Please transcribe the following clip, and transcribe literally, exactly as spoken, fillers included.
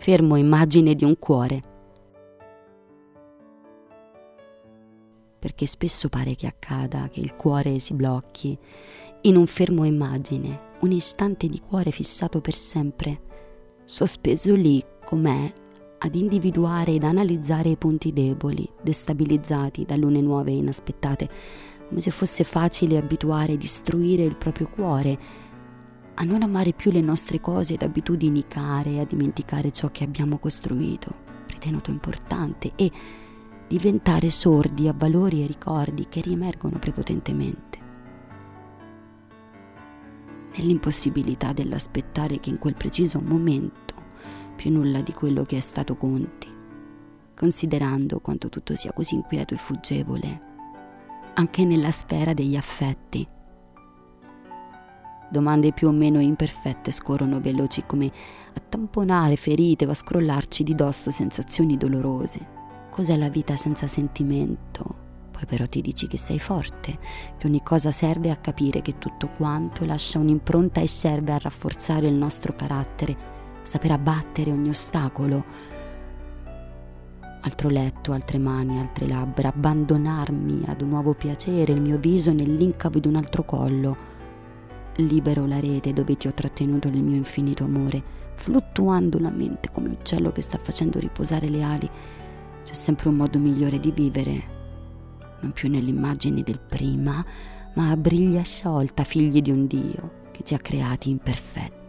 fermo immagine di un cuore. Perché spesso pare che accada che il cuore si blocchi in un fermo immagine, un istante di cuore fissato per sempre, sospeso lì com'è ad individuare ed analizzare i punti deboli, destabilizzati da lune nuove e inaspettate, come se fosse facile abituare e distruire il proprio cuore, a non amare più le nostre cose ed abitudini care, a dimenticare ciò che abbiamo costruito, ritenuto importante, e diventare sordi a valori e ricordi che riemergono prepotentemente. Nell'impossibilità dell'aspettare che in quel preciso momento più nulla di quello che è stato conti, considerando quanto tutto sia così inquieto e fuggevole, anche nella sfera degli affetti. Domande più o meno imperfette scorrono veloci come a tamponare ferite o a scrollarci di dosso sensazioni dolorose. Cos'è la vita senza sentimento? Poi però ti dici che sei forte, che ogni cosa serve a capire che tutto quanto lascia un'impronta e serve a rafforzare il nostro carattere, saper abbattere ogni ostacolo. Altro letto, altre mani, altre labbra, abbandonarmi ad un nuovo piacere, il mio viso nell'incavo di un altro collo. Libero la rete dove ti ho trattenuto nel mio infinito amore, fluttuando la mente come uccello che sta facendo riposare le ali. C'è sempre un modo migliore di vivere, non più nell'immagine del prima, ma a briglia sciolta, figli di un Dio che ci ha creati imperfetti.